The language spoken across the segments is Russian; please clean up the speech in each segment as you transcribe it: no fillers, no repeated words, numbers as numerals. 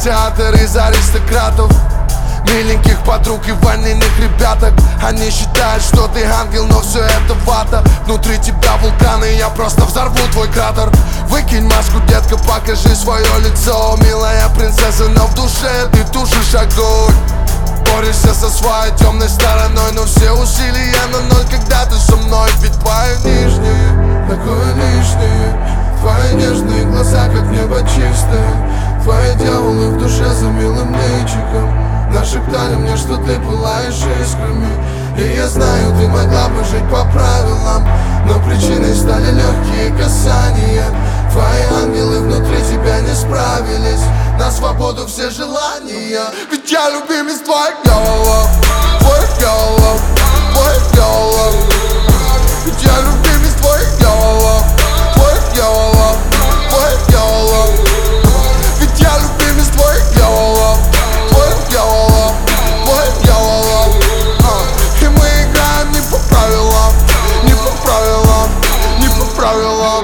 театр из аристократов, миленьких подруг и ванильных ребяток. Они считают, что ты ангел, но все это вата. Внутри тебя вулкан, и я просто взорву твой кратер. Выкинь маску, детка, покажи свое лицо. Милая принцесса, но в душе ты тушишь огонь. Борешься со своей темной стороной, но все усилия на ноль, когда ты со мной. Ведь твое нижнее такое лишнее, твои нежные глаза, как небо чистое, твои дьяволы в душе за милым личиком нашептали мне, что ты пылаешь искрами. И я знаю, ты могла бы жить по правилам, но причиной стали легкие касания. Твои ангелы внутри тебя не справились, на свободу все желания. Ведь я любимец твоих голов, твоих голов, твоих голов. Ведь я любимец твоих голов, твоих голов, твоих голов. Ведь я любимец твоих голов, твоих голов, твоих голов. И мы играем не по правилам, не по правилам, не по правилам.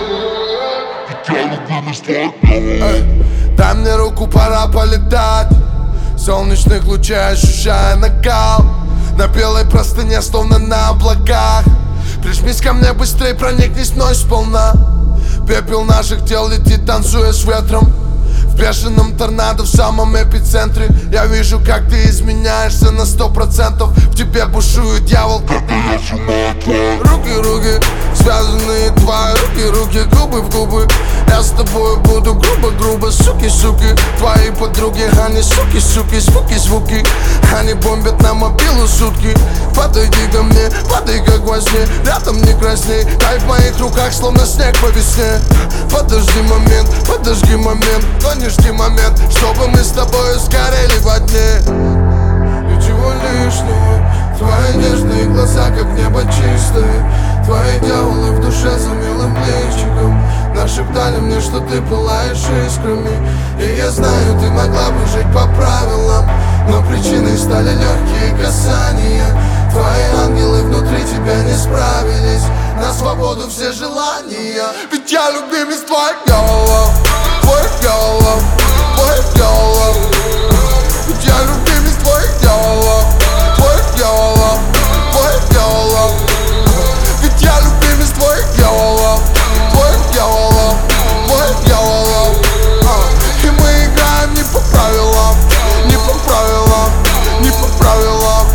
Дай мне руку, пора полетать. В солнечных лучах ощущая накал, на белой простыне, словно на облаках. Прижмись ко мне быстрей, проникнись мной сполна. Пепел наших тел летит, танцуя с ветром. В бешеном торнадо в самом эпицентре. Я вижу, как ты изменяешься на 100%. В тебе бушует дьявол, когда я сжимаю твои руки, связанные твои руки, губы в губы. Я с тобой буду грубо, суки. Твои подруги, они суки, звуки. Они бомбят на мобилу сутки. Подойди ко мне, падай как во сне. Рядом не красней, дай в моих руках, словно снег по весне. Подожди момент, подожди момент, но не жди момент, чтобы мы с тобой сгорели во дне. Ничего лишнего, твои нежные глаза, как небо чистое, твои дьяволы в душе за милым личиком нашептали мне, что ты пылаешь искрами. И я знаю, ты могла бы жить по правилам, но причиной стали легкие касания. Твои ангелы внутри тебя не справились, на свободу все желания. Ведь я любимец твоих голов, твоих голов, твоих голов. Ведь я любимец твоих голов, твоих голов, твоих голов. Ведь я любимец твоих голов, твоих голов, твоих голов. И мы играем не по правилам, не по правилам, не по правилам.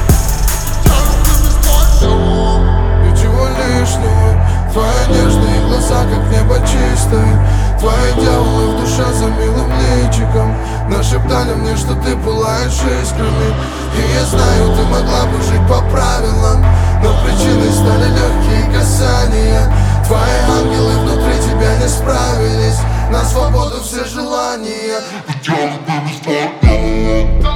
Ничего лишнего, твои нежные глаза, как небо чистое, твои дьяволы в душе за милым личиком нашептали мне, что ты пылаешь искрами. И я знаю, ты могла бы жить по правилам, но причиной стали легкие касания. Твои ангелы внутри тебя не справились, на свободу все желания. Ведь я любимец твоих голов.